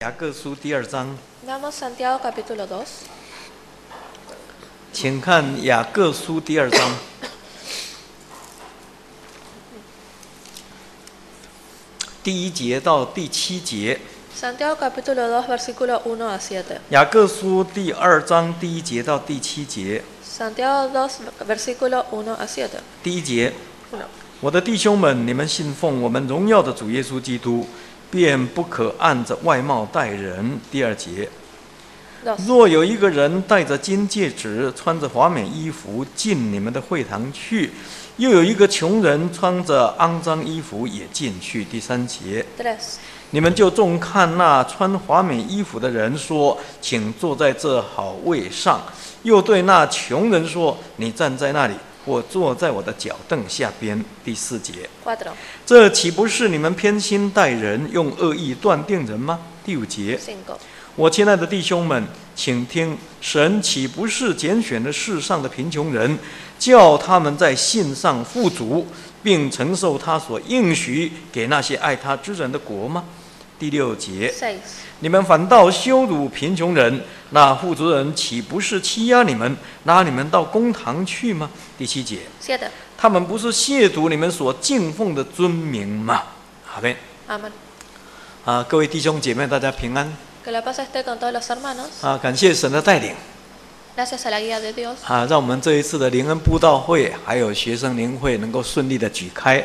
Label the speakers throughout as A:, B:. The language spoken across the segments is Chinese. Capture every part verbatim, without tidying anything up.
A: 雅各书第二章。
B: Veamos Santiago capítulo dos.
A: 请看雅各书第二章。第一节到第七节。
B: Santiago capítulo dos versículo uno a siete.
A: 雅各书第二章第一节到第七节。
B: Santiago dos versículo uno a siete.
A: 第一节。
B: uno.
A: 我的弟兄们，你们信奉我们荣耀的主耶稣基督，便不可按着外貌待人。第二节。
B: dos.
A: 若有一个人戴着金戒指，穿着华美衣服进你们的会堂去，又有一个穷人穿着肮脏衣服也进去。第三节。
B: tres.
A: 你们就重看那穿华美衣服的人说：“请坐在这好位上。”又对那穷人说：“你站在那里，或坐在我的脚凳下边。”第四节。
B: cuatro.
A: 这岂不是你们偏心待人，用恶意断定人吗？第五节。
B: cinco.
A: 我亲爱的弟兄们，请听：神岂不是拣选了世上的贫穷人，叫他们在信上富足，并承受他所应许给那些爱他之人的国吗？第六节。
B: seis.
A: 你们反倒羞辱贫穷人，那富足人岂不是欺压你们，拉你们到公堂去吗？第七节。
B: siete.
A: 他们不是亵渎你们所敬奉的尊名吗？阿们。
B: Amén.
A: 啊，各位弟兄姐妹，大家平安。
B: Que la paz esté con todos los hermanos.
A: 啊，感谢神的带领。
B: Gracias a la guía de Dios.
A: 啊，让我们这一次的灵恩布道会还有学生灵会能够顺利的举开。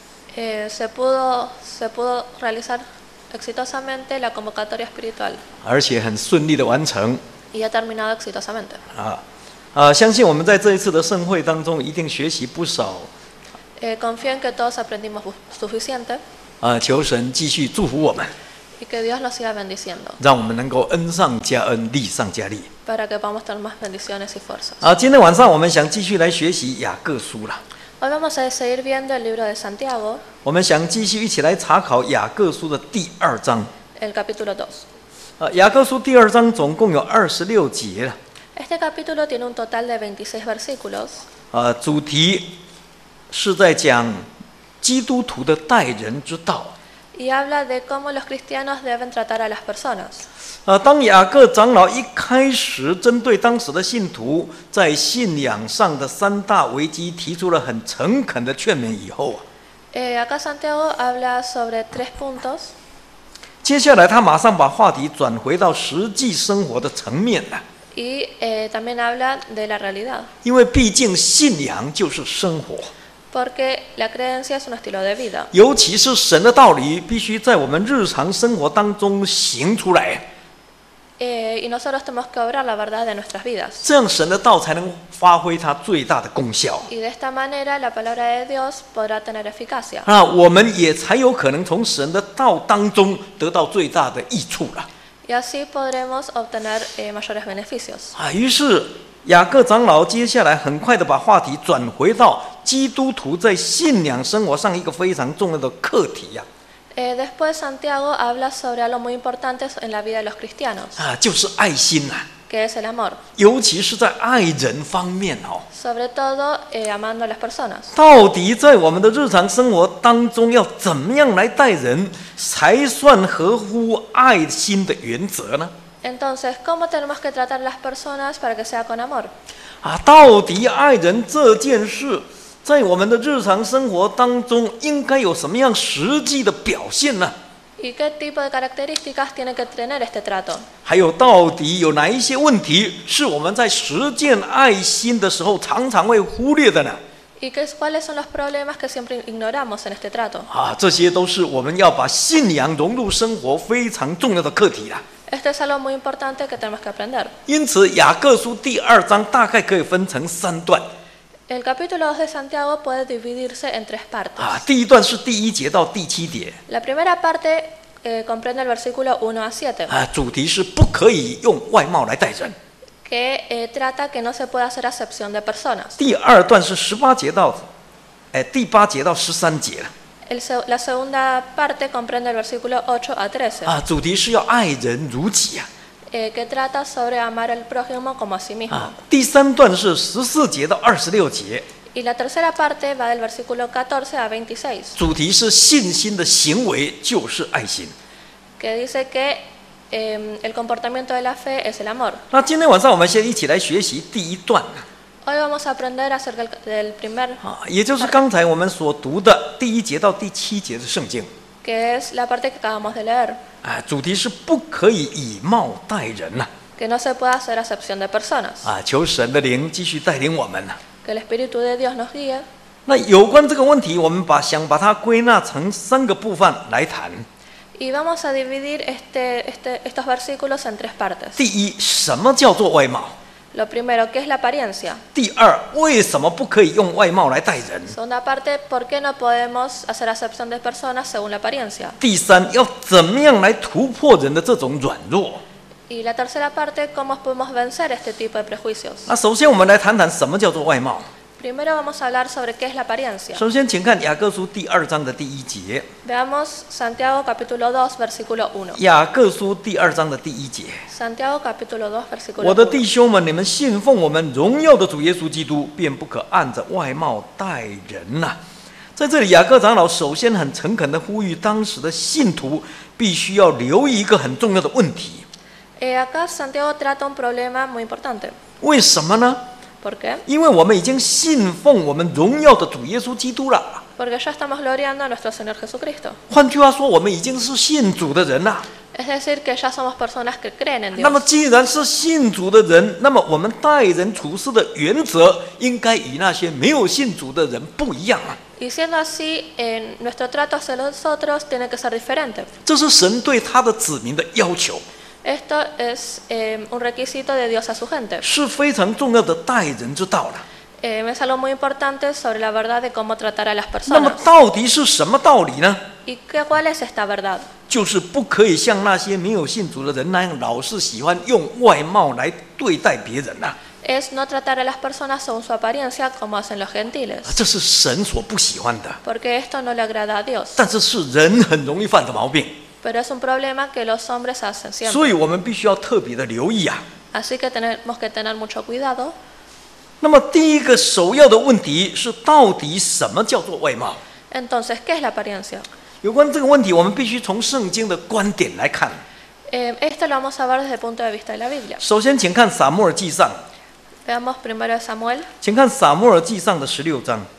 B: Eh, se pudo se pudo realizar exitosamente la convocatoria espiritual
A: 而且很顺利的完成。
B: y ha terminado exitosamente.
A: 啊，啊，相信我们在这一次的盛会当中一定学习不少。
B: Eh, confío en que todos aprendimos suficiente
A: 啊，求神继续祝福我们，
B: y que Dios nos siga bendiciendo
A: 让我们能够恩上加恩，利上加利。
B: para que podamos tener más bendiciones y fuerzas.
A: 啊，今天晚上我们想继续来学习雅各书了。
B: Hoy vamos a seguir viendo el libro de Santiago,
A: 我们想继续一起来查考雅各书的第二章。
B: el capítulo dos.
A: 啊，雅各书第二章总共有二十六节了。
B: Este capítulo tiene un total de veintiséis versículos
A: 啊，主题是在讲基督徒的待人之道。
B: y habla de cómo los cristianos deben tratar a las personas.
A: 啊，当雅各长老一开始针对当时的信徒在信仰上的三大危机提出了很诚恳的劝勉以后啊，
B: Eh, acá Santiago habla sobre tres puntos.
A: 接下来他马上把话题转回到实际生活的层面了。
B: Y eh, también habla de la realidad,
A: 因为毕竟信仰就是生活，
B: porque la creencia es un estilo de vida.
A: 尤其是神的道理必须在我们日常生活当中行出来，
B: Eh, y nosotros tenemos que obrar la verdad de nuestras vidas.
A: 这样神的道才能发挥它最大的功效。
B: Y de esta manera la palabra de Dios podrá tener eficacia.
A: 啊，我们也才有可能从神的道当中得到最大的益处了。
B: Y así podremos obtener eh, mayores beneficios.
A: 啊，于是雅各长老接下来很快的把话题转回到基督徒在信仰生活上一个非常重要的课题呀、
B: Eh, después Santiago habla sobre algo muy importante en la vida de los cristianos,
A: 啊，就是爱心呐、啊，
B: que es el amor.
A: 尤其是在爱人方面哦。
B: Sobre todo eh, amando a las personas.
A: 到底在我们的日常生活当中要怎么样来待人，才算合乎爱心的原则呢？
B: Entonces, ¿cómo tenemos que tratar a las personas para que sea con amor?
A: 啊，到底爱人这件事，在我们的日常生活当中应该有什么样实际的表现呢？
B: ¿Y qué tipo de características tiene que tener este trato?
A: 还有，到底有哪一些问题是我们在实践爱心的时候常常会忽略的呢？
B: ¿Y qué, cuáles son los problemas que siempre ignoramos en este trato?
A: 啊，这些都是我们要把信仰融入生活非常重要的课题啦。
B: Esto es algo muy importante que tenemos que aprender.
A: 因此，雅各书第二章大概可以分成三段。
B: El capítulo dos de Santiago puede dividirse en tres partes.
A: 啊，第一段是第一节到第七节，
B: La primera parte eh, comprende el versículo uno a siete,
A: 啊，主题是不可以用外貌来待人。
B: que eh, trata que no se puede hacer acepción de personas.
A: 第二段是十八节到，哎，第八节到十三节了。
B: El se- la segunda parte comprende el versículo ocho a trece,
A: 啊，主题是要爱人如己啊。
B: eh, que trata sobre amar al prójimo como a sí mismo.
A: 啊，第三段是十四节到二十六节，
B: Y la tercera parte va del versículo catorce a veintiséis,
A: 主题是信心的行为就是爱心。
B: que dice que eh, el comportamiento de la fe es el amor.
A: 那今天晚上我们先一起来学习第一段
B: Hoy vamos a aprender acerca del, del primer,
A: 啊，也就是刚才我们所读的第一节到第七节的圣经
B: que es la parte que acabamos de leer,
A: 啊，主题是不可以以貌待人呐
B: que no se puede hacer acepción de personas,
A: 啊，求神的灵继续带领我们呐。
B: que el Espíritu de Dios nos guíe.
A: 那有关这个问题，我们把想把它归纳成三个部分来谈。
B: Y vamos a dividir este, este, estos versículos en tres partes.
A: 第一，什么叫做外貌？
B: Lo primero, ¿qué es la apariencia?
A: 第二，为什么不可以用外貌来待人？
B: Segunda parte, ¿por qué no podemos hacer acepción de personas según la apariencia?
A: 第三，要怎么样来突破人的这种软弱？
B: Y la tercera parte, ¿cómo podemos vencer este tipo de prejuicios?
A: 那首先，我们来谈谈什么叫做外貌。
B: Primero vamos a hablar sobre qué es la apariencia.
A: 首先，请看雅各书第二章的第一节。
B: Veamos Santiago capítulo dos, versículo uno.
A: 雅各书第二章的第一节。
B: Santiago capítulo dos, versículo
A: 我的
B: uno.
A: 弟兄们，你们信奉我们荣耀的主耶稣基督，便不可按着外貌待人呐、在这里，雅各长老首先很诚恳地呼吁当时的信徒，必须要留意一个很重要的问题。
B: Eh, acá Santiago trata un problema muy importante.
A: 为什么呢？
B: ¿Por qué?
A: 因为我们已经信奉我们荣耀的主耶稣基督了。
B: Porque ya estamos gloriando a nuestro Señor Jesucristo.
A: 换句话说，我们已经是信主的人了。
B: Es decir, que ya somos personas que creen en
A: 那么，
B: Dios.
A: 既然是信主的人，那么我们待人处事的原则，应该与那些没有信主的人不一样啊。
B: Y siendo así, eh, nuestro trato hacia los otros tiene que ser diferente.
A: 这是神对他的子民的要求，
B: Esto es eh, un requisito de Dios a su gente.
A: 是非常重要的待人之道了。
B: Eh, es algo muy importante sobre la verdad de cómo tratar a las
A: 那么
B: personas.
A: 到底是什么道理呢？
B: ¿Y qué, cuál es esta verdad?
A: 就是不可以像那些没有信主的人那样，老是喜欢用外貌来对待别人呐、
B: Es no tratar a las personas según su apariencia como hacen los gentiles.
A: 这是神所不喜欢的，
B: Porque esto no le agrada a Dios.
A: 但是是人很容易犯的毛病，
B: Pero es un problema que los hombres hacen siempre.
A: 所以我们必须要特别的留意啊。
B: Así que tenemos que tener mucho cuidado.
A: 那么第一个首要的问题是，到底什么叫做外貌？
B: Entonces, ¿qué es la apariencia?
A: 有关这个问题，我们必须从圣经的观点来看。
B: Eh, esto lo vamos a ver desde el punto de vista de la Biblia.
A: 首先，请看撒母耳记上，
B: Veamos primero de Samuel.
A: 请看撒母耳记上的十六章。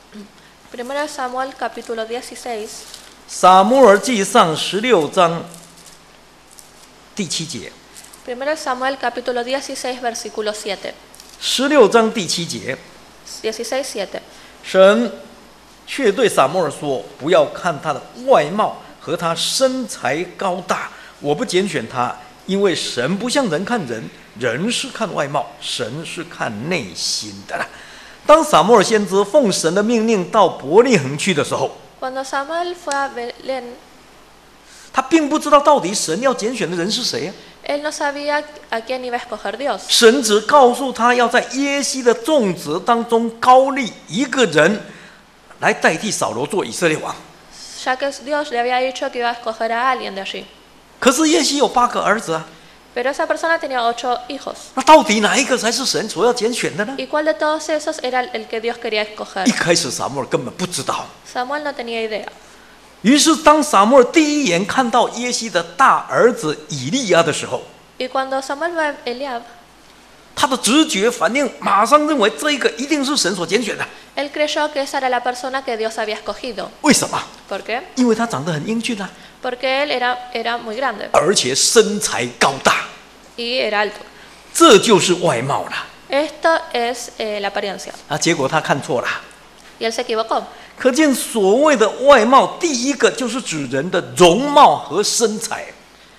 B: Primero de Samuel, capítulo dieciséis.
A: 撒母耳记上十六章第七节。
B: Primero de Samuel, capítulo dieciséis, versículo siete.
A: 十六章第七节，
B: dieciséis, siete.
A: 神却对撒母耳说：“不要看他的外貌和他身材高大，我不拣选他，因为神不像人看人，人是看外貌，神是看内心的啦。”当撒母耳先知奉神的命令到伯利恒去的时候，
B: Cuando Samuel fue a Belén,
A: 他并不知道到底神要拣选的人是谁啊。
B: él no sabía a quién iba a escoger Dios.
A: 神只告诉他要在耶西的众子当中高立一个人，来代替扫罗做以色列王。
B: Ya que Dios le había dicho que iba a escoger a alguien de allí.
A: 可是耶西有八个儿子啊，
B: Pero esa persona tenía ocho hijos.
A: 那到底哪一个才是神所要拣选的呢？
B: ¿Y cuál de todos esos era el que Dios quería
A: 一
B: escoger?
A: 开始撒母耳根本不知道。
B: Samuel no tenía idea.
A: 于是当撒母耳第一眼看到耶西的大儿子以利亚的时候，
B: Y cuando Samuel ve a Eliab,
A: 他的直觉反应马上认为这一个一定是神所拣选的。
B: él creyó que esa era la persona que Dios había escogido.
A: 为什么？
B: ¿Por qué?
A: 因为他长得很英俊啊，
B: Porque él era, era muy grande
A: 而且身材高大，
B: y era alto.
A: 这就是外貌了
B: Esto es eh, la apariencia.
A: 啊！结果他看错了。
B: Y él se equivocó.
A: 可见所谓的外貌，第一个就是指人的容貌和身材。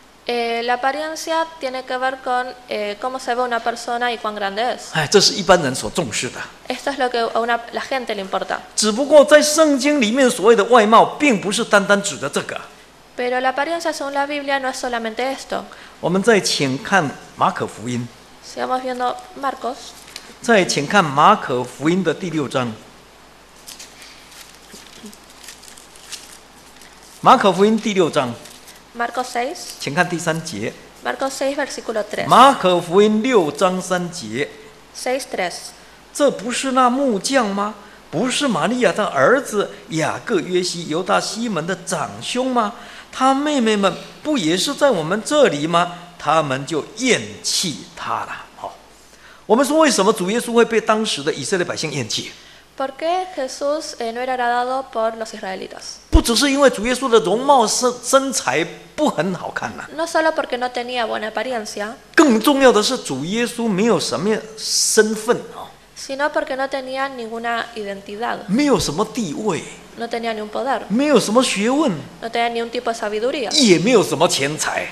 B: Eh, la apariencia tiene que ver con eh, cómo se ve una persona y cuán grande es.
A: 哎，这是一般人所重视的。
B: Esto es lo que a una, la gente le importa.
A: 只不过在圣经里面所谓的外貌，并不是单单指的这个。
B: Pero la apariencia según la Biblia no es solamente esto.
A: 我们再请看马可福音，
B: Sigamos viendo Marcos.
A: 再请看马可福音的第六章。马可福音第六章，
B: Marcos seis.
A: 请看第三节。
B: Marcos seis, versículo tres.
A: 马可福音六章三节，
B: seis, tres.
A: 这不是那木匠吗？不是玛利亚的儿子雅各、约西、犹大、西门的长兄吗？ 他妹妹们不也是在我们这里吗？他们就厌弃他了。好，我们说为什么主耶稣会被当时的以色列百姓厌弃？
B: ¿Por qué Jesús eh, no era agradado por los israelitas?
A: 不只是因为主耶稣的容貌身身材不很好看呐、啊，
B: No solo porque no tenía buena apariencia,
A: 更重要的是主耶稣没有什么身份啊、哦，
B: sino porque no tenía ninguna identidad,
A: 没有什么地位，
B: no tenía ni un poder,
A: 没有什么学问，
B: no tenía ni un tipo de sabiduría
A: 也没有什么钱财。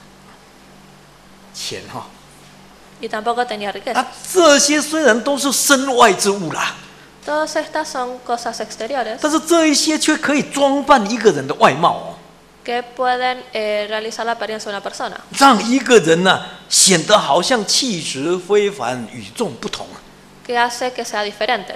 A: 钱哈、哦，
B: y tampoco tenía riqueza.
A: 啊，这些虽然都是身外之物啦，
B: Todas estas son cosas exteriores
A: 但是这一些却可以装扮一个人的外貌哦，
B: que pueden eh, realizar la apariencia de una persona,
A: 让一个人呢、啊、显得好像气质非凡、与众不同。
B: que hace que sea diferente.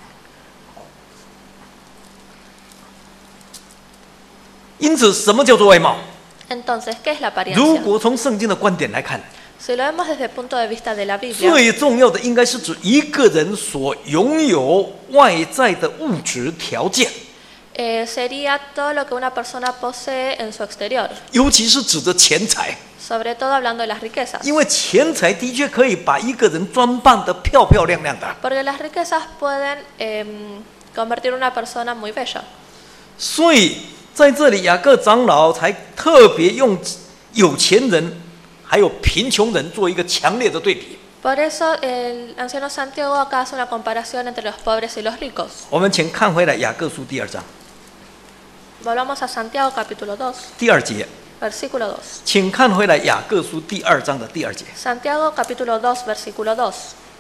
A: 因此，什么叫做外貌？
B: Entonces, ¿qué es la
A: 如
B: apariencia?
A: 果从圣经的观点来看，
B: Si lo vemos desde el punto de vista de la Biblia,
A: 最重要的应该是指一个人所拥有外在的物质条件，
B: eh, sería todo lo que una persona posee en su exterior,
A: 尤其是指着钱财，
B: sobre todo hablando de las riquezas,
A: 因为钱财的确可以把一个人装扮得漂漂亮亮的。
B: porque las riquezas pueden eh, convertir a una persona muy bella.
A: 所以在这里，雅各长老才特别用有钱人还有贫穷人做一个强烈的对比。
B: Por eso el anciano Santiago acá hace una comparación entre los pobres y los ricos.
A: 我们请看回来雅各书第二章
B: Volvamos a Santiago capítulo dos,
A: 第二节，
B: versículo dos.
A: 请看回来雅各书第二章的第二节。
B: Santiago capítulo dos, versículo dos.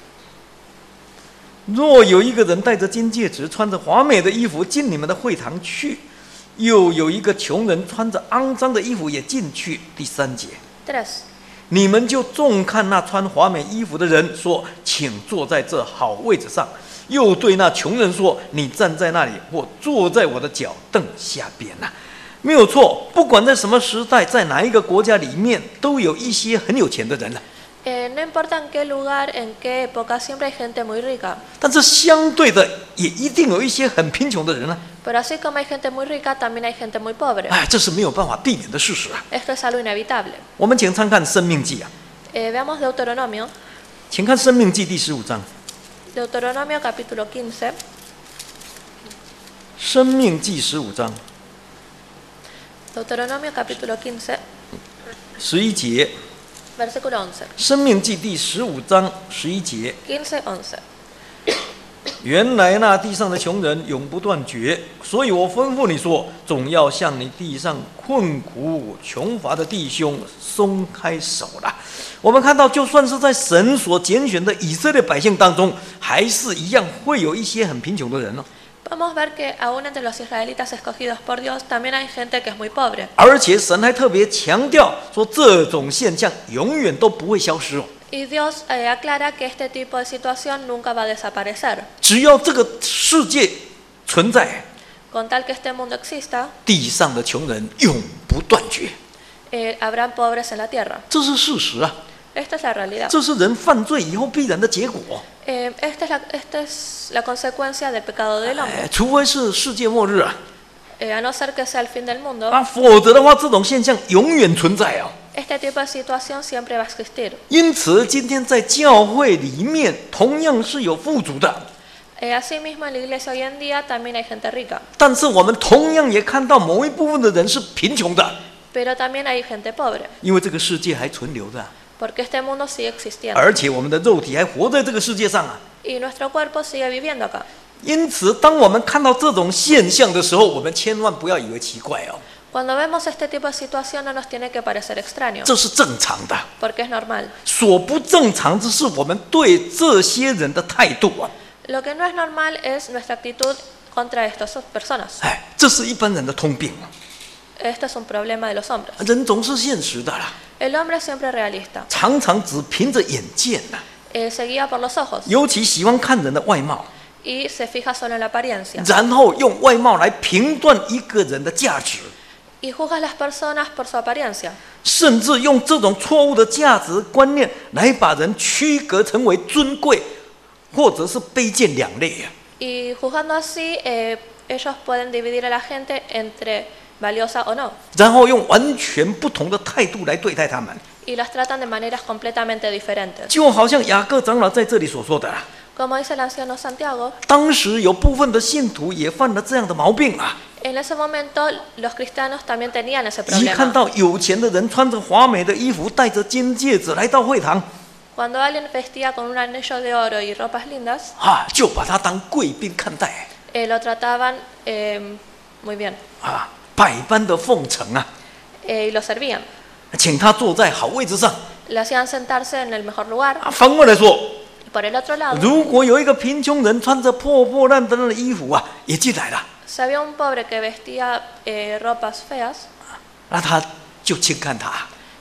A: 若有一个人戴着金戒指，穿着华美的衣服进你们的会堂去，又有一个穷人穿着肮脏的衣服也进去。第三节，
B: tres.
A: 你们就重看那穿华美衣服的人，说：“请坐在这好位置上。”又对那穷人说：“你站在那里，或坐在我的脚凳下边呐、啊。”没有错，不管在什么时代，在哪一个国家里面，都有一些很有钱的人了、啊。
B: Eh, no importa en qué lugar, en qué época, siempre hay gente muy rica.
A: 但是相对的，也一定有一些很贫穷的人啊。
B: Pero así como hay gente muy rica, también hay gente muy pobre.
A: 哎，这是没有办法避免的事实啊。
B: Esto es algo inevitable.
A: 我们请参看《生命记》啊，
B: Eh, veamos Deuteronomio.
A: 请看《生命记》第十五章，《
B: Deuteronomio capítulo quince.
A: 生命记》十五章
B: Deuteronomio capítulo quince,
A: 十一节，
B: versículo once.
A: 《生命记》第十五章十一节。
B: quince, once.
A: 原来那地上的穷人永不断绝，所以我吩咐你说，总要向你地上困苦穷乏的弟兄松开手了。我们看到，就算是在神所拣选的以色列百姓当中，还是一样会有一些很贫穷的人哦。
B: Podemos ver que aún entre los israelitas escogidos por Dios también hay gente que es muy pobre.
A: 而且神还特别强调说，这种现象永远都不会消失哦。
B: Y Dios eh, aclara que este tipo de situación nunca va a desaparecer.
A: 只要这个世界存在，
B: Con tal que este mundo exista,
A: 地上的穷人永不断绝，
B: eh, habrán pobres en la tierra.
A: 这是事实啊。
B: Esta es la realidad.
A: 这是人犯罪以后必然的结果。
B: Eh, esta, es la, esta es la consecuencia del pecado del
A: 哎，
B: hombre.
A: 除非是世界末日啊，
B: Eh, a no ser que sea el fin del mundo,
A: 啊，否则的话，这种现象永远存在哦。
B: este tipo de situación siempre va a existir.
A: 因此，今天在教会里面，同样是有富足的，
B: Eh, asimismo, en la iglesia hoy en día también hay gente rica,
A: 但是我们同样也看到某一部分的人是贫穷的，
B: pero también hay gente pobre,
A: 因为这个世界还存留着，
B: porque este mundo sigue existiendo
A: 而且我们的肉体还活在这个世界上啊。
B: y nuestro cuerpo sigue viviendo acá.
A: 因此，当我们看到这种现象的时候，我们千万不要以为奇怪哦，
B: Cuando vemos este tipo de situación no nos tiene que parecer extraño,
A: 这是正常的。
B: porque es normal.
A: 所不正常之是我们对这些人的态度啊。
B: Lo que no es normal es nuestra actitud contra estas personas.
A: 哎，这是一般人的通病啊。
B: Este es un problema de los hombres.
A: 人总是现实的啦，
B: El hombre es siempre realista,
A: 常常只凭着眼见呐，
B: eh, se guía por los ojos
A: 尤其喜欢看人的外貌，
B: y se fija solo en la apariencia
A: 然后用外貌来评断一个人的价值，
B: y juzga a las personas por su apariencia
A: 甚至用这种错误的价值观念来把人区隔成为尊贵或者是卑贱两类啊。
B: y juzgando así eh, ellos pueden dividir a la gente entre valiosa o no,
A: 然后用完全不同的态度来对待他们，
B: y las tratan de maneras completamente diferentes.
A: 就好像雅各长老在这里所说的啦，
B: Como dice el anciano Santiago,
A: 当时有部分的信徒也犯了这样的毛病啊，
B: en ese momento los cristianos también tenían ese
A: 一看
B: problema.
A: 到有钱的人穿着华美的衣服，戴着金戒指来到会堂，
B: Cuando alguien vestía con un anillo de oro y ropas lindas,
A: 啊，就把他当贵宾看待，
B: eh, lo trataban eh, muy bien
A: 啊，百般的奉承啊，
B: eh, y lo servían.
A: 请他坐在好位置上。
B: Le hacían sentarse en el mejor lugar.
A: 啊，反过来说，
B: Y por el otro lado,
A: 如果有一个贫穷人穿着破破烂烂的衣服啊，也进来了，
B: si había un pobre que vestía eh, ropas feas,
A: 那他就轻看他，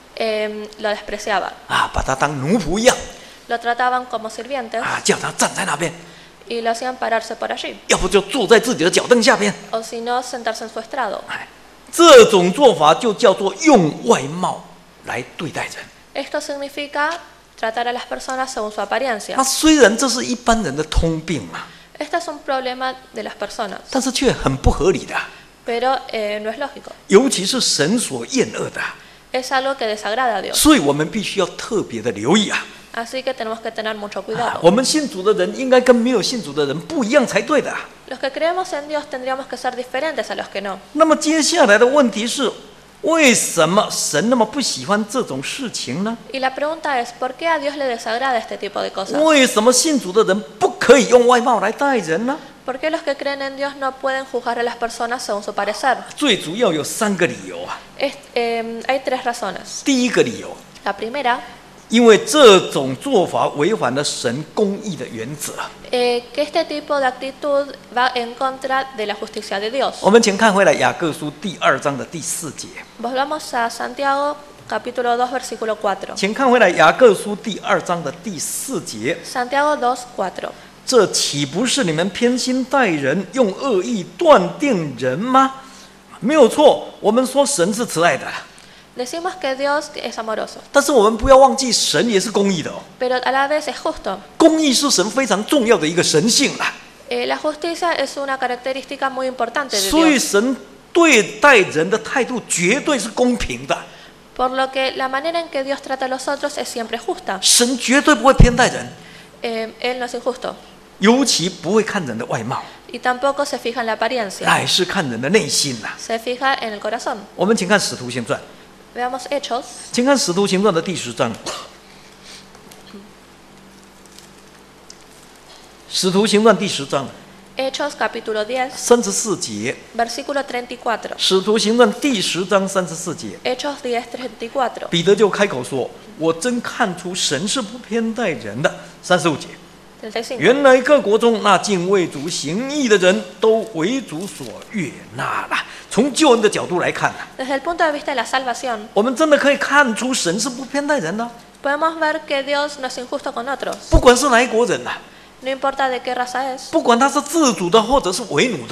B: eh, lo despreciaban.
A: 啊，把他当奴仆一样，
B: Lo trataban como sirvientes
A: 啊，叫他站在那边，
B: y lo hacían pararse por allí.
A: 要不就坐在自己的脚凳下边。
B: O si no, sentarse en su estrado.
A: 哎，这种做法就叫做用外貌来对待人。
B: Esto significa tratar a las personas según su apariencia.
A: 那虽然这是一般人的通病啊，
B: Este es un problema de las personas,
A: 但是却很不合理的，
B: pero eh, no es lógico.
A: 尤其是神所厌恶的。
B: Es algo que desagrada a Dios.
A: 所以我们必须要特别的留意啊。
B: Así que tenemos que tener mucho
A: 啊
B: cuidado.
A: 我们信主的人应该跟没有信主的人不一样才对的啊。
B: Los que creemos en Dios tendríamos que ser diferentes a los que no.
A: 那么接下来的问题是，为什么神那么不喜欢这种事情呢？
B: Y la pregunta es, ¿por qué a Dios le desagrada este tipo de cosas?
A: 为什么信主的人不可以用外貌来待人呢？
B: ¿Por qué los que creen en Dios no pueden juzgar a las personas según su parecer?
A: 最主要有三个理由啊。
B: Es- eh, hay tres razones.
A: 第一个理由，
B: La primera,
A: 因为这种做法违反了神公义的原则。
B: eh, que este tipo de actitud va en contra de la justicia de Dios.
A: 我们请看回来雅各书第二章的第四节，
B: Volvamos a Santiago capítulo dos versículo cuatro.
A: 请看回来雅各书第二章的第四节。
B: Santiago dos cuatro.
A: 这岂不是你们偏心待人，用恶意断定人吗？没有错，我们说神是慈爱的，
B: Decimos que Dios es amoroso,
A: 但是我们不要忘记，神也是公义的哦。
B: pero a la vez es justo.
A: 公义是神非常重要的一个神性啦，
B: Eh, la justicia es una característica muy importante de
A: 所以
B: Dios,
A: 神对待人的态度绝对是公平的，
B: por lo que la manera en que Dios trata a los otros es siempre justa.
A: 神绝对不会偏待人，
B: Eh, él no es injusto
A: 尤其不会看人的外貌，
B: y tampoco se fija en la apariencia,
A: 乃是看人的内心呐。
B: se fija en el corazón.
A: 我们请看《使徒行传》，
B: Veamos Hechos,
A: 请看《使徒行传》的第十章，《使徒行传》第十章
B: Hechos capítulo diez,
A: 三十四节，
B: versículo treinta y cuatro.
A: 《使徒行传》第十章三十四节，
B: Hechos diez treinta y cuatro.
A: 彼得就开口说：“我真看出神是不偏待人的。”三十五节，
B: treinta y cinco.
A: 原来各国中那敬畏主行义的人都为主所悦纳了。从救恩的角度来看啊，
B: Desde el punto de vista de la salvación,
A: 我们真的可以看出神是不偏待人的，
B: podemos ver que Dios no es injusto con otros.
A: 不管是哪一国人呐、啊，
B: No importa de qué raza es,
A: 不管他是自主的或者是为奴的，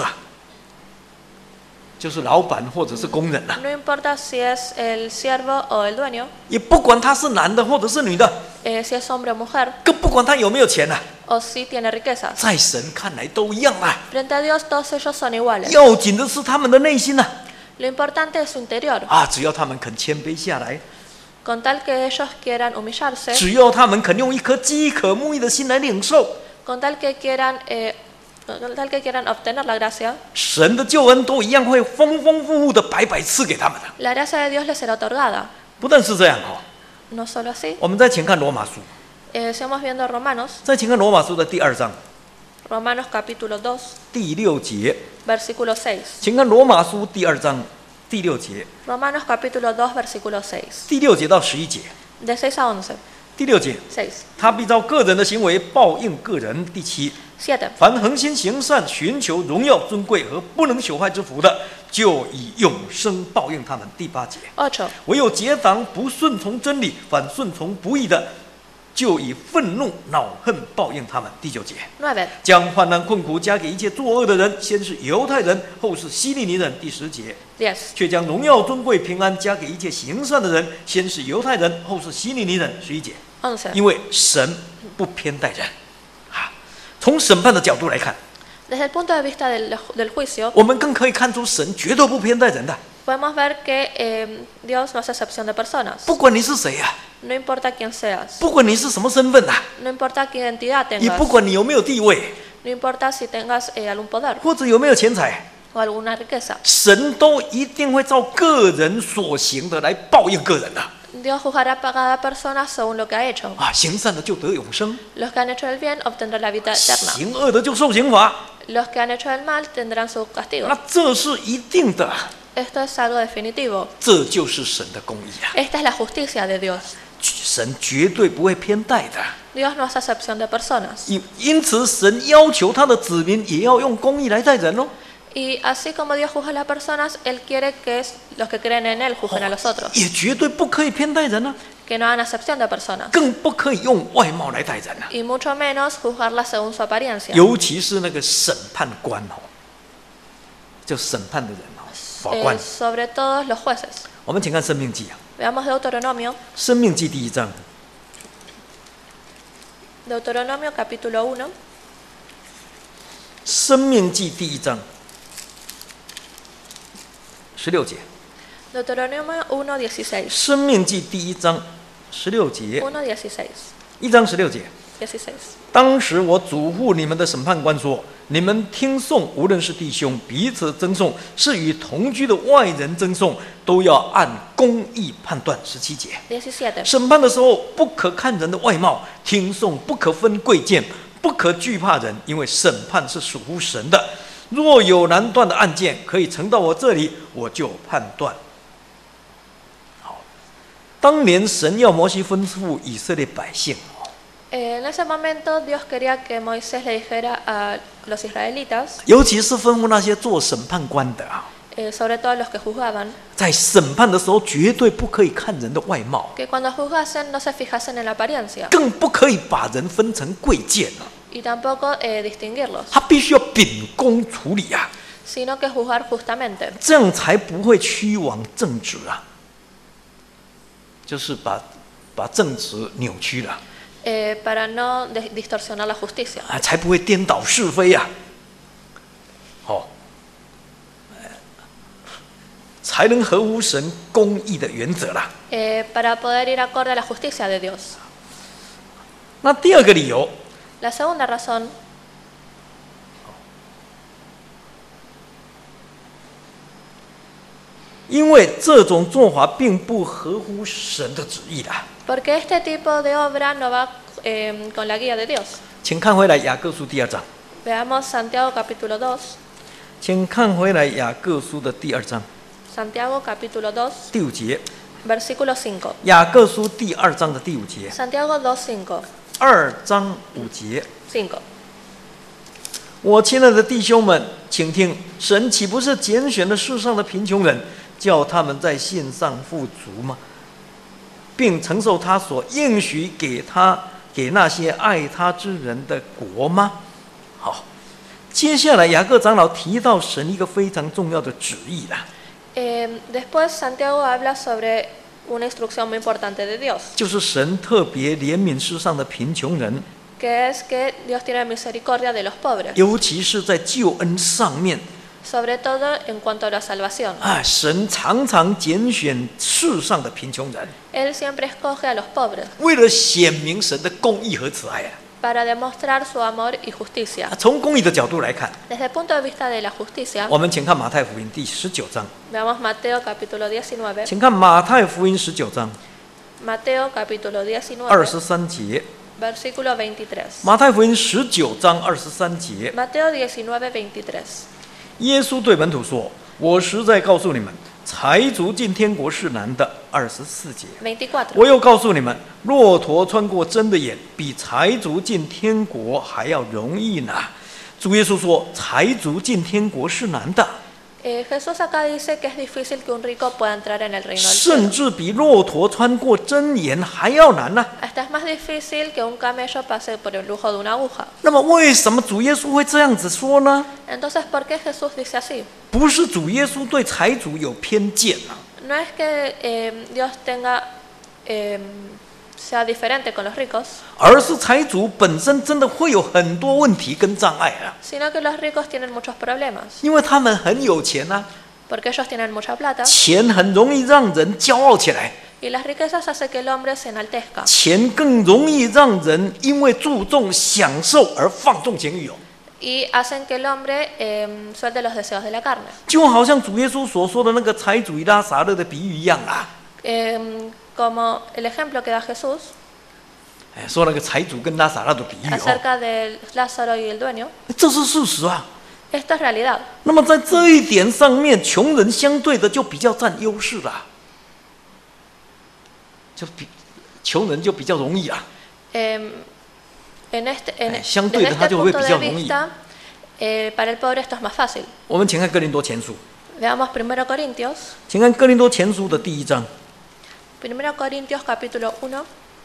A: 就是老板或者是工人呐、啊，
B: no importa si es el siervo o el dueño,
A: 也不管他是男的或者是女的，
B: eh, si es hombre o mujer,
A: 更不管他有没有钱呐、啊，
B: o si tiene riquezas.
A: 在神看来都一样啊。
B: Frente a Dios todos ellos son iguales.
A: 要紧的是他们的内心呐、啊。
B: Lo importante es su interior.
A: 啊，只要他们肯谦卑下来，
B: Con tal que ellos quieran humillarse,
A: 只要他们肯用一颗饥渴慕义的心来领受，
B: con tal que quieran, eh, con tal que quieran obtener la gracia,
A: 神的救恩都一样会丰丰富富的白白赐给他们的。
B: la gracia de Dios les será otorgada.
A: 不但是这样哦，
B: No solo así,
A: 我们再请看罗马书，
B: eh, sigamos viendo Romanos,
A: 再请看罗马书的第二章
B: Romanos capítulo dos,
A: 第六节，
B: versículo seis.
A: 请看罗马书第二章第六节，
B: Romanos capítulo dos, versículo seis.
A: 第六节到十一节，
B: De seis a once.
A: 第六节，
B: seis.
A: 他必照个人的行为报应个人。第七，
B: siete.
A: 凡恒心行善、寻求荣耀、尊贵和不能朽坏之福的，就以永生报应他们。第八节，
B: ocho.
A: 唯有结党不顺从真理，反顺从不义的，就以愤怒、恼恨报应他们。第九节，
B: nueve.
A: 将患难困苦加给一切作恶的人，先是犹太人，后是希利尼人。第十节，
B: diez.
A: 却将荣耀、尊贵、平安加给一切行善的人，先是犹太人，后是希利尼人。十一节，
B: once.
A: 因为神不偏待人，啊，从审判的角度来看，
B: Desde el punto de vista del, del juicio,
A: 我们更可以看出神绝对不偏待人的。
B: podemos ver que eh, Dios no hace excepción de personas.
A: 不管你是谁啊，
B: No importa quién seas,
A: 不管你是什么身份啊，
B: no importa qué identidad
A: 也
B: tengas,
A: 不管你有没有地位，
B: no importa si tengas eh, algún poder
A: 或者有没有钱财，
B: o alguna riqueza.
A: 神都一定会照个人所行的来报应个人的
B: Dios juzgará a cada persona según lo que ha hecho.
A: 啊！行善的就得永生，
B: Los que han hecho el bien obtendrán la vida eterna.
A: 行恶的就受刑罚。
B: Los que han hecho el mal tendrán su castigo.
A: 那这是一定的，
B: Esto es algo definitivo.
A: 这就是神的公义啊！
B: Esta es la justicia de Dios.
A: 神绝对不会偏待的。
B: Dios no hace excepción de personas.
A: 因因此，神要求他的子民也要用公义来待人哦。
B: Y así como Dios juzga a las personas, Él quiere que es- los que creen en Él juzguen a los otros.
A: 也绝对不可以偏待人啊，
B: Que no hagan excepción de personas.
A: 更不可以用外貌来待人啊。
B: Y mucho menos juzgarlas según su apariencia.
A: 尤其是那个审判官哦，就审判的人哦，法
B: Eh,
A: 官。
B: sobre todo los jueces.
A: 我们请看《生命记》啊，
B: Veamos Deuteronomio.
A: 《生命记》第一章，
B: Deuteronomio capítulo uno.
A: 《生命记》第一章十六节，
B: Deuteronomio uno
A: 《
B: dieciséis.
A: 生命记》第一章十六节，
B: uno dieciséis.
A: 一章十六节。
B: dieciséis.
A: 当时我嘱咐你们的审判官说：你们听讼，无论是弟兄彼此争讼，是与同居的外人争讼，都要按公义判断。十七节，
B: diecisiete.
A: 审判的时候不可看人的外貌，听讼不可分贵贱，不可惧怕人，因为审判是属乎神的。若有难断的案件，可以呈到我这里，我就判断。好，当年神要摩西吩咐以色列百姓。
B: Eh, en ese momento Dios quería que Moisés le dijera a los israelitas,
A: 尤其是吩咐那些做审判官的啊，
B: eh, sobre todo los que juzgaban,
A: 在审判的时候绝对不可以看人的外貌，
B: que cuando juzgasen no se fijasen en la apariencia
A: 更不可以把人分成贵贱啊，
B: y tampoco eh, distinguirlos,
A: 他必须要秉公处理啊，
B: sino que juzgar justamente.
A: 这样才不会屈枉正直啊，就是把把正直扭曲了
B: Eh, para no de- distorsionar la justicia.
A: 啊，才不会颠倒是非啊，好、呃才能合乎神公义的原则啦。
B: Eh, para poder ir acorde a la justicia de Dios.
A: 那第二个理由，
B: La segunda razón,
A: 因为这种做法并不合乎神的旨意的。
B: porque este tipo de obra no va eh, con la guía de Dios.
A: 请看回来雅各书第二章，
B: Veamos Santiago capítulo dos.
A: 请看回来雅各书的第二章
B: Santiago capítulo dos,
A: 第五节，
B: versículo cinco.
A: 雅各书第二章的第五节，
B: Santiago dos, cinco.
A: 二章五节。
B: cinco.
A: 我亲爱的弟兄们，请听，神岂不是拣选了世上的贫穷人，叫他们在信上富足吗？并承受他所应许给他给那些爱他之人的国吗？好，接下来雅各长老提到神一个非常重要的旨意啦，
B: Eh, después Santiago habla sobre una instrucción muy importante de Dios,
A: 就是神特别怜悯世上的贫穷人，
B: que es que Dios tiene misericordia de los pobres,
A: 尤其是在救恩上面，
B: sobre todo en cuanto a la salvación.
A: 啊，神常常拣选世上的贫穷人，
B: Él siempre escoge a los pobres
A: 为了显明神的公义和慈爱啊。
B: para demostrar su amor y justicia.
A: 啊从公义的角度来看，
B: Desde el punto de vista de la justicia,
A: 我们请看马太福音第十九章，
B: veamos Mateo capítulo diecinueve.
A: 请看马太福音十九章
B: Mateo capítulo
A: 二
B: diecinueve,
A: 十三节。
B: versículo veintitrés.
A: 马太福音十九章二十三节，
B: Mateo diecinueve, veintitrés.
A: 耶稣对门徒说：“我实在告诉你们，财主进天国是难的。”二十四节，
B: veinticuatro.
A: 我又告诉你们，骆驼穿过针的眼，比财主进天国还要容易呢。主耶稣说，财主进天国是难的，
B: Eh, Jesús acá dice que es difícil que un rico pueda entrar en el reino del
A: 甚
B: cielo.
A: 至比骆驼穿过针眼还要难呢。
B: Hasta es más difícil que un camello pase por el lujo de una aguja.
A: 那么，为什么主耶稣会这样子说呢？
B: Entonces, ¿por qué Jesús dice así?
A: 不是主耶稣对财主有偏见啊，
B: No es que eh, Dios tenga eh, sea diferente con los ricos,
A: 而是财主本身真的会有很多问题跟障碍啊，
B: sino que los ricos tienen muchos problemas,
A: 因为他们很有钱啊，
B: porque ellos tienen mucha plata
A: 钱很容易让人骄傲起来，
B: y las riquezas hacen que el hombre se enaltezca
A: 钱更容易让人因为注重享受而放纵情欲哦。
B: y hacen que el hombre eh, suelte los deseos de la carne.
A: 就好像主耶稣所说的那个财主与拉撒勒的比喻一样啦。
B: Eh, como el ejemplo que da Jesús
A: 哎，说那个财主跟拉撒勒的比喻哦，
B: acerca de Lázaro y el dueño,
A: 这是事实啊。
B: esto es realidad.
A: 那么在这一点上面，穷人相对的就比较占优势啦，就比穷人就比较容易啊。
B: Eh, en este, en,
A: Eh, 相对
B: desde
A: 的，他
B: este
A: 就会
B: punto
A: 比
B: de
A: 较容易。
B: vista, eh, para el pobre esto es más fácil.
A: 我们请看哥林多前书，
B: Veamos primero Corintios,
A: 请看哥林多前书的第一章
B: primero Corintios capítulo uno,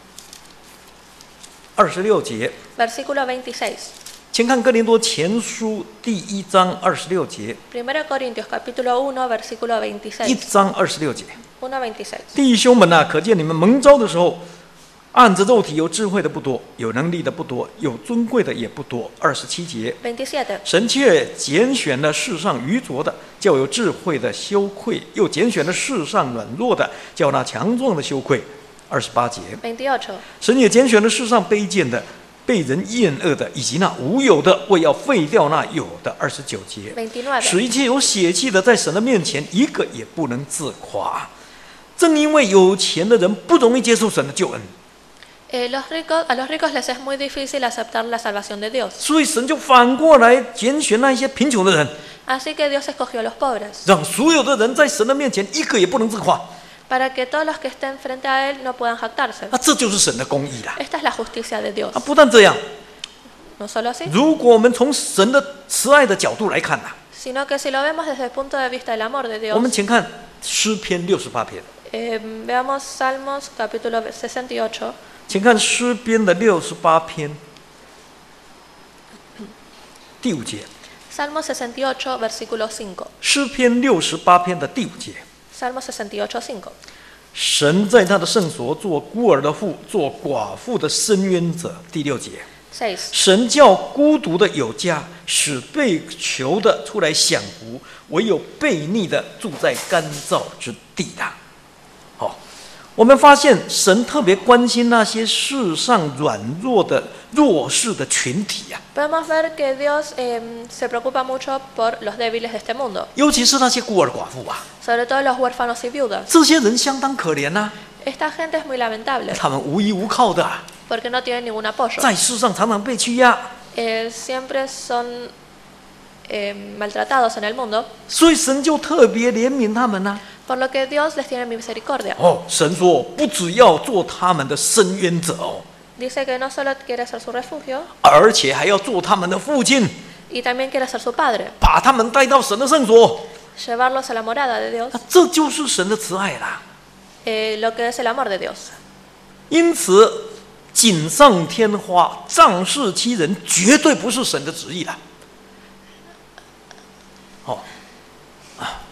A: 二十六节，
B: versículo veintiséis.
A: 请看哥林多前书第一章二十六节，
B: Primero Corintios capítulo uno, versículo
A: 一
B: veintiséis.
A: 章二十六节。
B: uno veintiséis.
A: 弟兄们啊，可见你们蒙召的时候，按着肉体有智慧的不多，有能力的不多，有尊贵的也不多。二十七节，
B: veintisiete.
A: 神却拣选了世上愚拙的，叫有智慧的羞愧；又拣选了世上软弱的，叫那强壮的羞愧。二十八节，
B: veintiocho.
A: 神也拣选了世上卑贱的、被人厌恶的，以及那无有的，为要废掉那有的。二十九节，
B: veintinueve.
A: 使一切有血气的，在神的面前，一个也不能自夸。正因为有钱的人不容易接受神的救恩，
B: Eh, los ricos, a los ricos les es muy difícil aceptar la salvación de Dios.
A: 所以神就反过来拣选那一些贫穷的人，
B: Así que Dios escogió a los pobres,
A: 让所有的人在神的面前一个也不能自夸。
B: para que todos los que estén frente a Él no puedan jactarse.
A: 啊，这就是神的公义啦！
B: Esta es la justicia de Dios.
A: 啊，不但这样，
B: No solo así,
A: 如果我们从神的慈爱的角度来看呐、
B: sino que si lo vemos desde el punto de vista del amor de
A: 我们
B: Dios,
A: 请看诗篇六十八篇，
B: eh, veamos Salmos capítulo sesenta y ocho,
A: 请看诗篇的六十八篇第五节，
B: Salmo sesenta y ocho, versículo cinco.
A: 诗篇六十八篇的第五节。
B: Salmo sesenta y ocho, cinco.
A: 神在他的圣所做孤儿的父，做寡妇的伸冤者。第六节，
B: seis.
A: 神叫孤独的有家，使被囚的出来享福，唯有悖逆的住在干燥之地啦。好、我们发现神特别关心那些世上软弱的弱势的群体呀、啊，
B: Podemos ver que Dios eh, se preocupa mucho por los débiles de este mundo,
A: 尤其是那些孤儿寡妇啊，
B: sobre todo los huérfanos y viudas.
A: 这些人相当可怜呐、
B: Esta gente es muy lamentable
A: 他们无依无靠的、啊，
B: porque no tienen ningún apoyo.
A: 在世上常常被欺压。
B: Eh, siempre son eh, maltratados en el mundo,
A: 所以神就特别怜悯他们呐、
B: por lo que Dios les tiene misericordia.
A: 哦，神说不只要做他们的伸冤者哦，
B: Dice que no solo quiere ser su refugio,
A: 而且还要做他们的父亲，
B: y también quiere ser su padre,
A: 把他们带到神的圣所。
B: llevarlos a la morada de Dios,
A: 那这就是神的慈爱啦。
B: eh, lo que es el amor de Dios.
A: 因此，锦上添花、仗势欺人，绝对不是神的旨意啦。哦，啊，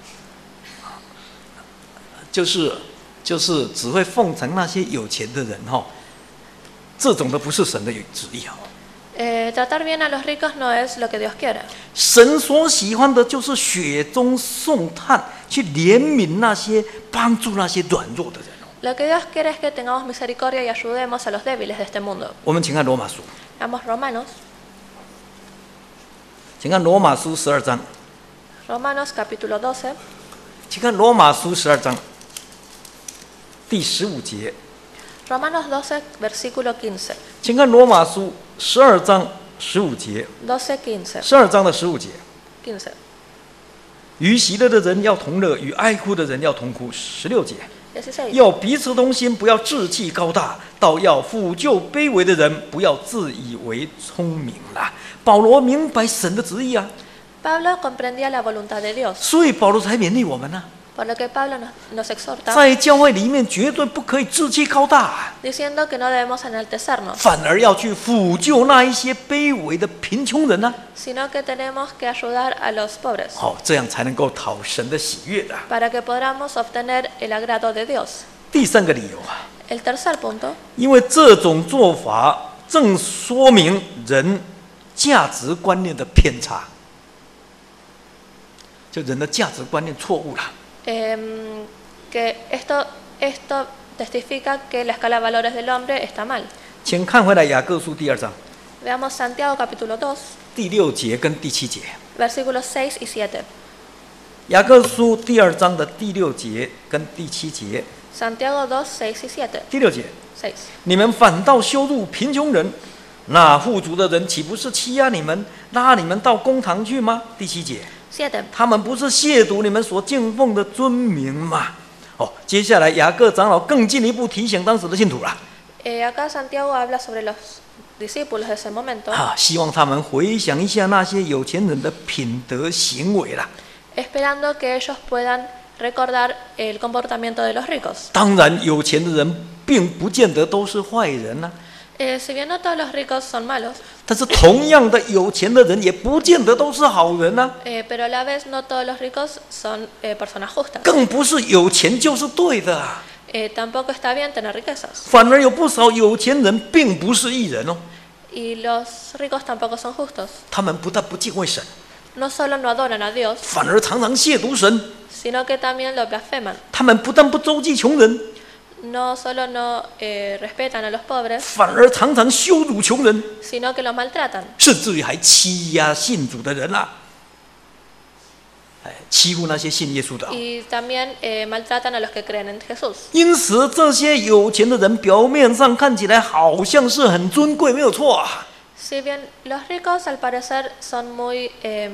A: 就是就是只会奉承那些有钱的人哈、哦，这种的不是神的旨意啊。
B: Eh, tratar bien a los ricos no es lo que Dios quiere.
A: 神所喜欢的就是雪中送炭，去怜悯那些、帮助那些软弱的人。
B: Lo que Dios quiere es que tengamos misericordia y ayudemos a los débiles de este mundo.
A: 我们请看罗马书，
B: Veamos Romanos,
A: 请看罗马书十二章，
B: Romanos capítulo doce,
A: 请看罗马书十二章第十五节，
B: Romanos doce, versículo quince.
A: 请看罗马书十二章十五节，
B: doce, quince,
A: 十二章的十五节，
B: quince.
A: 与喜乐的人要同乐，与哀哭的人要同哭。十六节，
B: dieciséis.
A: 要彼此同心，不要志气高大，倒要抚救卑微的人，不要自以为聪明啦。保罗明白神的旨意啊，
B: Pablo comprendía la voluntad de Dios,
A: 所以保罗才勉励我们呢、啊。
B: por lo que Pablo nos, nos exhorta
A: 在教会里面绝对不可以志气高大，
B: diciendo que no debemos enaltecernos,
A: 反而要去抚救那一些卑微的贫穷人呢、
B: sino que tenemos que ayudar a los pobres
A: 好、这样才能够讨神的喜悦的。
B: para que podamos obtener el agrado de Dios.
A: 第三个理由啊，
B: El tercer punto,
A: 因为这种做法正说明人价值观念的偏差。 就人的价值观念错误了。
B: Em, que esto, esto testifica que la escala de valores del hombre está mal.
A: 请看回来雅各书第二章
B: Veamos Santiago capítulo dos,
A: 第六节跟第七节。
B: versículos seis y siete.
A: 雅各书第二章的第六节跟第七节。
B: Santiago dos, seis y siete.
A: 第六节，
B: seis.
A: 你们反倒羞辱贫穷人，那富足的人岂不是欺压你们，拉你们到公堂去吗？第七节，
B: siete.
A: 他们不是亵渎你们所敬奉的尊名吗？哦，接下来雅各长老更进一步提醒当时的信徒了。
B: Eh, acá Santiago habla sobre los discípulos de ese momento,
A: 啊，希望他们回想一下那些有钱人的品德行为啦。
B: esperando que ellos puedan recordar el comportamiento de los ricos.
A: 当然，有钱的人并不见得都是坏人呐、
B: Eh, si bien no todos los ricos son malos,
A: 但是同样的，有钱的人也不见得都是好人呐、
B: eh, pero a la vez no todos los ricos son eh, personas justas.
A: 更不是有钱就是对的、啊。
B: Eh, tampoco está bien tener riquezas.
A: 反而有不少有钱人并不是义人哦，
B: Y los ricos tampoco son justos.
A: 他们不但不敬畏神，
B: No solo no adoran a Dios,
A: 反而常常亵渎神。
B: sino que también lo blasfeman.
A: 他们不但不周济穷人，
B: No solo no eh, respetan a los pobres,
A: 反而常常羞辱穷人，
B: sino que los maltratan.
A: 甚至于还欺压信主的人啊！哎，欺负那些信耶稣的、哦。
B: Y también eh, maltratan a los que creen en Jesús.
A: 因此，这些有钱的人表面上看起来好像是很尊贵，没有错啊。
B: Si bien los ricos al parecer son muy eh,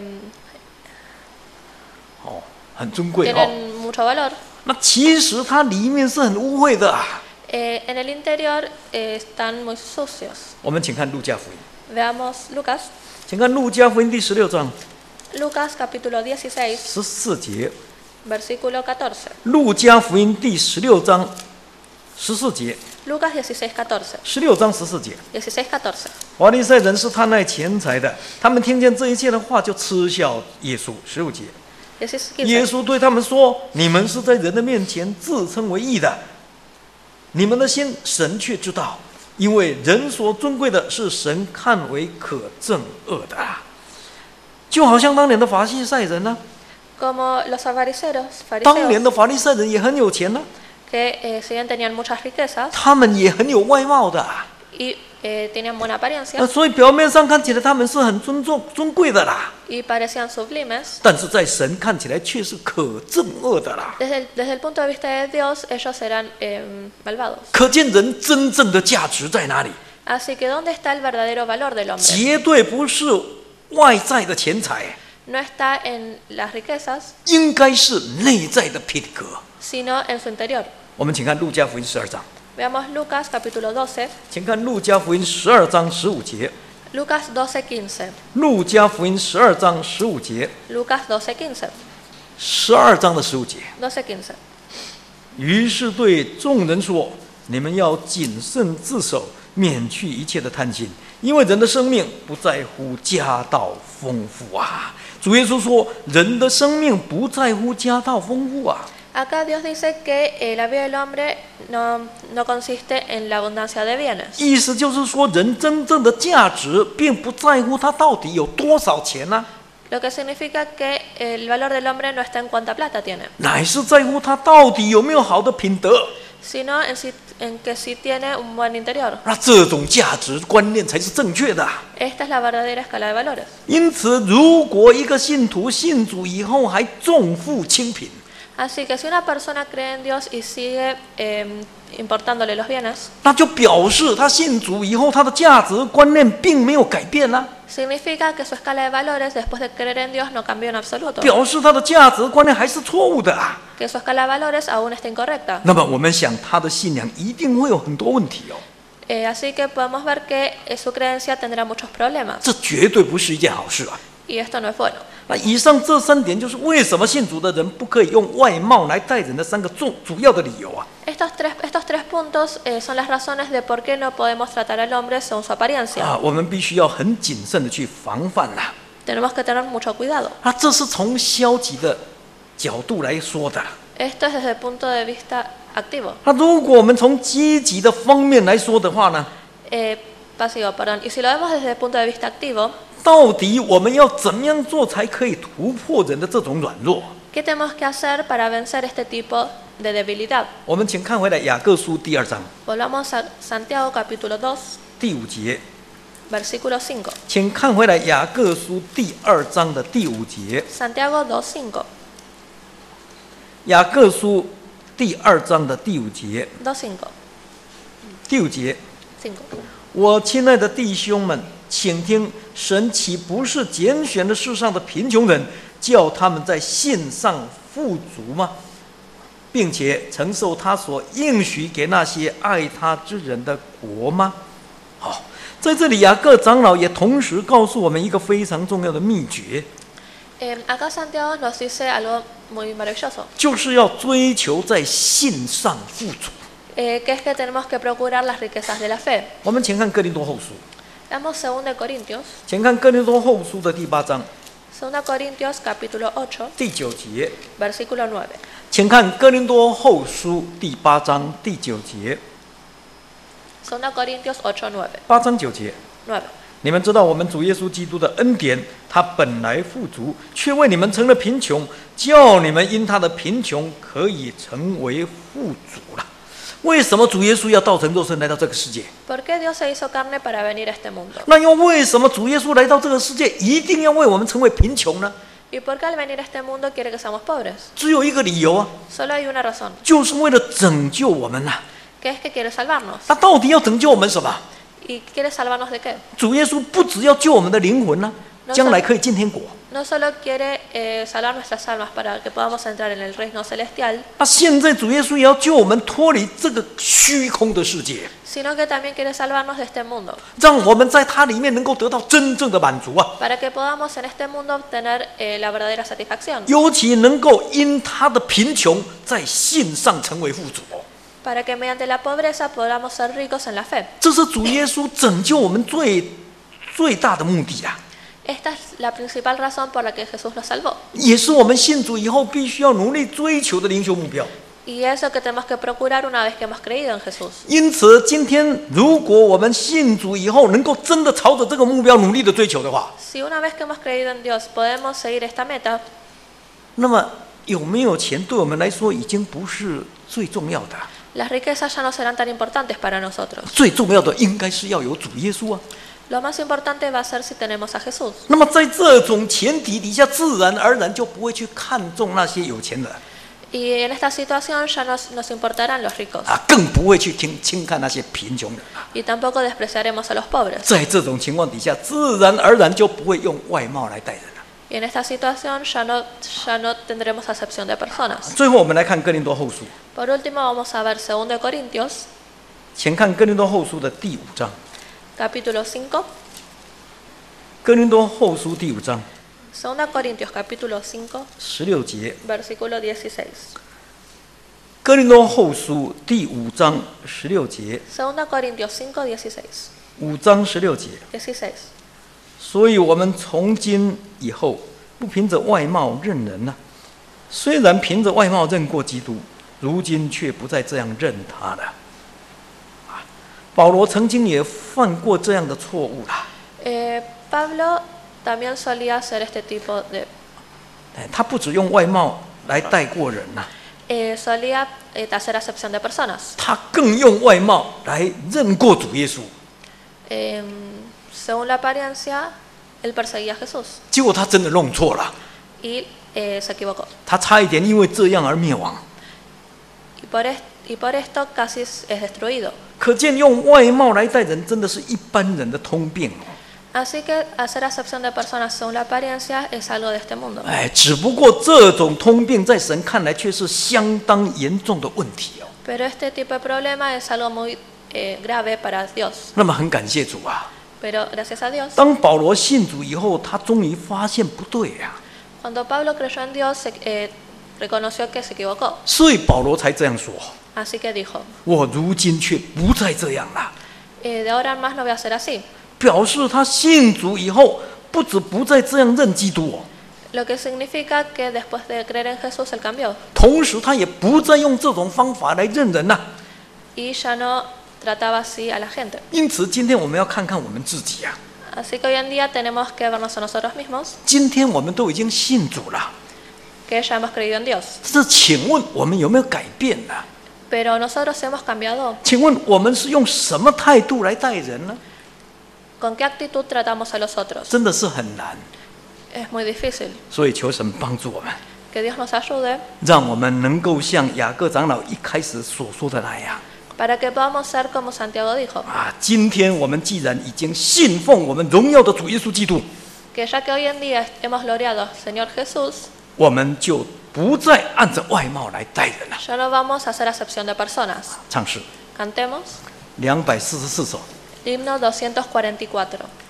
A: 哦，很尊贵哦。
B: tienen mucho valor,
A: 那其实它里面是很污秽的啊。
B: eh, en el interior eh, están muy sucios.
A: 我们请看路加福音，
B: Veamos Lucas,
A: 请看路加福音第十六章
B: Lucas capítulo dieciséis,
A: 十四节。
B: versículo catorce.
A: 路加福音第十六章十四节，
B: Lucas dieciséis, catorce.
A: 十六章十四节。
B: dieciséis, catorce.
A: 法利赛人是贪爱钱财的，他们听见这一切的话，就嗤笑耶稣。十五节，
B: dieciséis,
A: 耶
B: quince.
A: 稣对他们说：“你们是在人的面前自称为义的，你们的心神却知道，因为人所尊贵的是神看为可憎恶的。”就好像当年的法利赛人呢、
B: Como los fariseos,
A: 当年
B: fariseos
A: 的法利赛人也很有钱呢、
B: que eh, si bien tenían muchas riquezas
A: 他们也很有外貌的、
B: y eh, tenían buena
A: 呃
B: apariencia
A: 所以表面上看起来他们是很尊重尊贵的啦，
B: y parecían sublimes,
A: 但是在神看起来却是可憎恶的啦。
B: desde el, desde el punto de vista de Dios ellos eran eh, malvados.
A: 可见人真正的价值在哪里？
B: Así que ¿dónde está el verdadero valor del hombre?
A: 绝对不是外在的钱财，
B: No está en las riquezas,
A: 应该是内在的品格。
B: sino en su interior.
A: 我们请看路加福音十二章，
B: Veamos Lucas capítulo doce,
A: 请看路加福音十二章十五节。
B: Lucas doce, quince.
A: 路加福音十二章十五节，
B: Lucas doce, quince.
A: 十二章的十五节。
B: doce, quince.
A: 于是对众人说：“你们要谨慎自守，免去一切的贪心，因为人的生命不在乎家道丰富啊。”主耶稣说：“人的生命不在乎家道丰富啊。”
B: Acá Dios dice que eh, la vida del hombre no, no consiste en la abundancia de bienes.
A: 意思就是说，人真正的价值并不在乎他到底有多少钱啊，
B: Lo que significa que el valor del hombre no está en cuánta plata tiene,
A: 乃是在乎他到底有没有好的品德。
B: sino en, si, en que sí tiene un buen interior.
A: 那这种价值观念才是正确的啊。
B: Esta es la verdadera escala de valores.
A: 因此，如果一个信徒信主以后还重富轻贫，
B: Así que si una persona cree en Dios y sigue eh, importándole los bienes,
A: 那就表示他信主以后，他的价值观念并没有改变啊，
B: significa que su escala de valores después de creer en Dios no cambió en absoluto,
A: 表示他的价值观念还是错误的啊。
B: que su escala de valores aún está incorrecta.
A: 那么，我们想他的信仰一定会有很多问题哦，
B: Eh, así que podemos ver que eh, su creencia tendrá muchos problemas
A: 这绝对不是一件好事啊。
B: y esto no es bueno.
A: 那以上这三点就是为什么信主的人不可以用外貌来待人的三个重主要的理由啊。
B: Estos tres, estos tres puntos eh, son las razones de por qué no podemos tratar al hombre según su apariencia.
A: 啊，我们必须要很谨慎的去防范呐、
B: Tenemos que tener mucho cuidado.
A: 啊，这是从消极的角度来说的。
B: Esto es desde el punto de vista activo.
A: 那如果我们从积极的方面来说的话呢，
B: Eh, pasivo, perdón. Y si lo vemos desde el punto de vista activo,
A: 到底我们要怎么样做才可以突破人的这种软弱？
B: ¿Qué tenemos que hacer para vencer este tipo de debilidad?
A: 我们请看回来雅各书第二章
B: Volvamos a Santiago capítulo dos,
A: 第五节，
B: versículo cinco.
A: 请看回来雅各书第二章的第五节。
B: Santiago dos, cinco.
A: 雅各书第二章的第五节，
B: dos, cinco.
A: 第五节，
B: cinco.
A: 我亲爱的弟兄们，请听，神岂不是拣选了世上的贫穷人，叫他们在信上富足吗？并且承受他所应许给那些爱他之人的国吗？好，在这里雅各长老也同时告诉我们一个非常重要的秘诀，
B: Eh, acá Santiago nos dice algo muy maravilloso,
A: 就是要追求在信上富足。
B: eh, que es que tenemos que procurar las riquezas de la fe.
A: 我们请看哥林多后书，
B: Damos dos de Corintios,
A: 请看哥林多后书的第八章
B: dos Corintios capítulo ocho,
A: 第九节，
B: versículo nueve.
A: 请看哥林多后书第八章第九节，
B: dos Corintios ocho, nueve.
A: 八章九节。
B: nueve.
A: 你们知道，我们主耶稣基督的恩典，他本来富足，却为你们成了贫穷，叫你们因他的贫穷可以成为富足了。为什么主耶稣要道成肉身来到这个世界？
B: ¿Por qué Dios se hizo carne para venir a este mundo?
A: 那又为什么主耶稣来到这个世界，一定要为我们成为贫穷呢？
B: ¿Y por qué al venir a este mundo quiere que seamos pobres?
A: 只有一个理由啊，
B: Solo hay una razón,
A: 就是为了拯救我们呐、啊。
B: que es que quiere salvarnos.
A: 那到底要拯救我们什么？
B: ¿Y quiere salvarnos de qué?
A: 主耶稣不只要救我们的灵魂呢、啊，将来可以进天国。
B: No solo quiere eh, salvar nuestras almas para que podamos entrar en el reino celestial,
A: 那现在主耶稣也要救我们脱离这个虚空的世界，
B: sino que también quiere salvarnos de este mundo,
A: 让我们在它里面能够得到真正的满足啊！
B: para que podamos en este mundo obtener eh, la verdadera satisfacción,
A: 尤其能够因他的贫穷，在信上成为富足。
B: para que mediante la pobreza podamos ser ricos en la fe.
A: 这是主耶稣拯救我们最最大的目的啊！
B: Esta es la principal razón por la que Jesús nos salvó.
A: 也是我们信主以后必须要努力追求的灵修目标。
B: Y eso que tenemos que procurar una vez que hemos creído en Jesús.
A: 因此，今天如果我们信主以后，能够真的朝着这个目标努力的追求的话，
B: Si una vez que hemos creído en Dios podemos seguir esta meta,
A: 那么有没有钱对我们来说已经不是最重要的。
B: las riquezas ya no serán tan importantes para nosotros.
A: 最重要的应该是要有主耶稣啊。
B: Lo más importante va a ser si tenemos a Jesús.
A: 那么在这种前提底下，自然而然就不会去看重那些有钱人
B: Y en esta situación ya nos, nos importarán los ricos.
A: 啊，更不会去听轻看那些贫穷人啊。
B: Y tampoco despreciaremos a los pobres.
A: 在这种情况底下，自然而然就不会用外貌来待人了。
B: Y en esta situación ya no, ya no tendremos acepción de personas.
A: 最后，我们来看哥林多后书，
B: Por último vamos a ver dos Corintios,
A: 请看哥林多后书的第五章。
B: capítulo cinco.
A: 哥林多后书第五章
B: dos Corintios, capítulo cinco,
A: 十六节。
B: versículo dieciséis.
A: 哥林多后书第五章十六节，
B: dos Corintios cinco, dieciséis.
A: 五章十六节。
B: dieciséis.
A: 所以，我们从今以后不凭着外貌认人了、啊。虽然凭着外貌认过基督，如今却不再这样认他了。啊，保罗曾经也犯过这样的错误啦。
B: Eh, Pablo también solía hacer este tipo de...
A: 哎，他不只用外貌来待过人呐、啊，
B: Eh, solía eh, hacer acepción de personas.
A: 他更用外貌来认过主耶稣。
B: Eh, según la apariencia, él perseguía a Jesús
A: 结果他真的弄错了，
B: y eh, se equivocó.
A: 他差一点因为这样而灭亡。
B: Y por, est- y por esto casi es es destruido.
A: 可见用外貌来待人，真的是一般人的通病哦。
B: Así que hacer acepción de personas según la apariencia es algo de este mundo.
A: 哎，只不过这种通病在神看来却是相当严重的问题哦。
B: Pero este tipo de problema es algo muy eh, grave para Dios.
A: 那么很感谢主啊！
B: Pero gracias a Dios,
A: 当保罗信主以后，他终于发现不对呀、啊，
B: cuando Pablo creyó en Dios, se- eh, reconoció que se equivocó.
A: 所以保罗才这样说：
B: Así que dijo,
A: 我如今却不再这样了。
B: eh, de ahora en más no voy a ser así.
A: 表示他信主以后，不止不再这样认基督哦，
B: Lo que significa que después de creer en Jesús, él cambió.
A: 同时他也不再用这种方法来认人呐、啊。
B: Y ya no trataba así a la gente.
A: 因此，今天我们要看看我们自己呀、
B: Así que hoy en día tenemos que vernos a nosotros mismos,
A: 今天我们都已经信主了，
B: que ya hemos creído en Dios.
A: 这请问我们有没有改变呢？
B: Pero nosotros hemos cambiado.
A: 请问我们是用什么态度来待人呢？
B: ¿Con qué actitud tratamos a los otros?
A: 真的是很难，
B: Es muy difícil.
A: 所以求神帮助我们，
B: Que Dios nos ayude
A: 让我们能够像雅各长老一开始所说的那样。
B: para que podamos ser como Santiago dijo,
A: 啊，今天我们既然已经信奉我们荣耀的主耶稣基督，
B: que ya que hoy en día hemos gloriado al Señor Jesús,
A: 我们就不再按着外貌来待人了。
B: ya no vamos a hacer acepción de personas.
A: 唱诗
B: Cantemos
A: 两百四十四首。
B: himno doscientos cuarenta y cuatro.